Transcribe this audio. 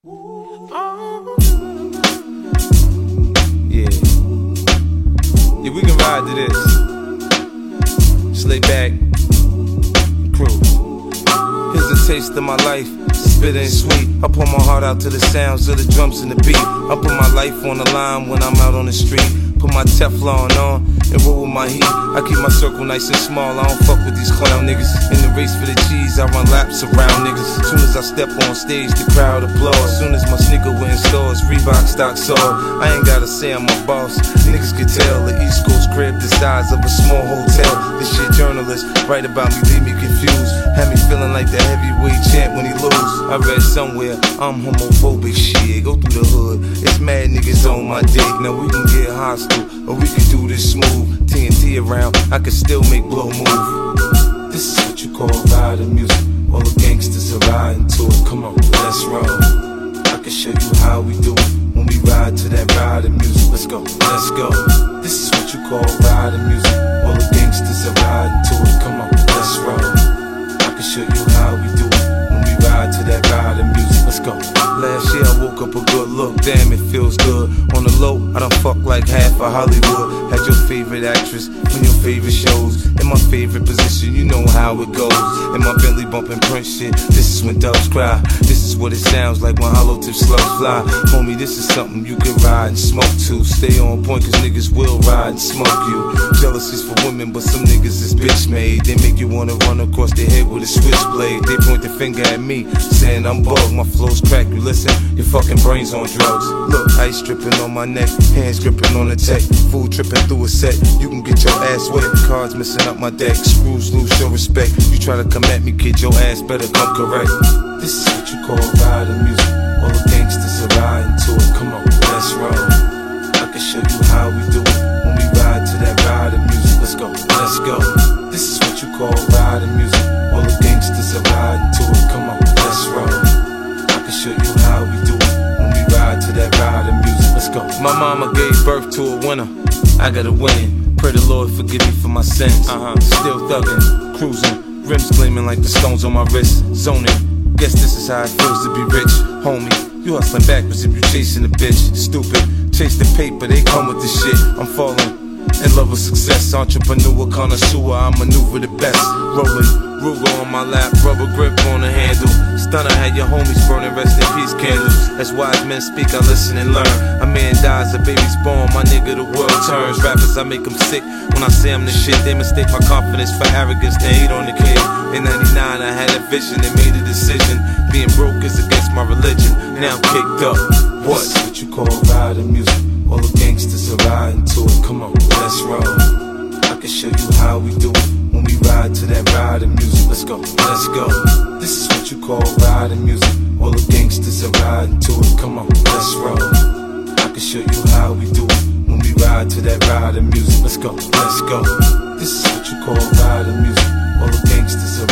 Yeah, we can ride to this. Just lay back, cruise. Here's a taste of my life, spit and sweet. I pour my heart out to the sounds of the drums and the beat. I put my life on the line when I'm out on the street. Put my Teflon on and roll with my heat. I keep my circle nice and small, I don't fuck with these clown niggas. In the race for the cheese, I run laps around niggas. Soon as I step on stage, the crowd applauds. Soon as my sneaker went in stores, Reebok stock soared. I ain't gotta say I'm a boss, niggas can tell. The East Coast crib the size of a small hotel. This shit journalists write about me, leave me confused. Had me feeling like the heavyweight champ when he lose. I read somewhere, I'm homophobic, shit. Go through the hood, it's mad niggas on my dick. Now we can get hostile, or we can do this smooth. TNT around, I can still make blow move. This is what you call riding music. All the gangsters are riding to it. Come on, let's roll. I can show you how we do it when we ride to that riding music. Let's go, let's go. This is what you call riding music. All the gangsters are riding to it. Come on, let's roll. I can show you how we do it when we ride to that riding music. Let's go. Last year I woke up a good look, damn it feels good. On the low, I done fucked like half of Hollywood. Had your favorite actress on your favorite shows. In my favorite position, you know how it goes. In my Bentley bumping Prince shit, this is when doves cry. This is what it sounds like when hollow tip slugs fly. Homie, this is something you can ride and smoke to. Stay on point cause niggas will ride and smoke you. Jealousy's for women, but some niggas is bitch made. They make you wanna run across their head with a switchblade. They point the finger at me, saying I'm bugged. My flow's crack, you listen, your fucking brain's on drugs. Look, ice dripping on my neck, hands gripping on the tech. Food tripping through a set, you can get your ass wet. Cards missing up my deck, screws loose, show respect. You try to come at me, kid, your ass better come correct. This is what you call riding music. All the gangsters are riding to it. Come on, let's roll. I can show you how we do it when we ride to that riding music. Let's go, let's go. This is what you call riding music. All the gangsters are riding to it. Come on, let's roll. I can show you how we do it when we ride to that riding music. Let's go. My mama gave birth to a winner. I gotta win. Pray the Lord forgive me for my sins. Still thuggin', cruising, rims gleaming like the stones on my wrist. Zoning, guess this is how it feels to be rich. Homie, you hustling backwards if you chasing a bitch. Stupid, chase the paper, they come with the shit. I'm falling in love with success. Entrepreneur, connoisseur, I maneuver the best. Rolling, Ruger on my lap, rubber grip on the handle. Stunner had your homies burning rest in peace candles. As wise men speak, I listen and learn. A man dies, a baby's born, my nigga, the world turns. Rappers, I make them sick when I say I'm the shit. They mistake my confidence for arrogance, they hate on the kid. In 99, I had a vision and made a decision. Being broke is against my religion, now I'm kicked up. What? This is what you call riding music. All the gangsters are riding to it. Come on, let's roll. I can show you how we do it when we ride to that riding music. Let's go, let's go. This is what you call riding music. All the gangsters are riding to it. Come on, let's roll. I can show you how we do it when we ride to that riding music. Let's go, let's go. This is what you call riding music. All the gangsters are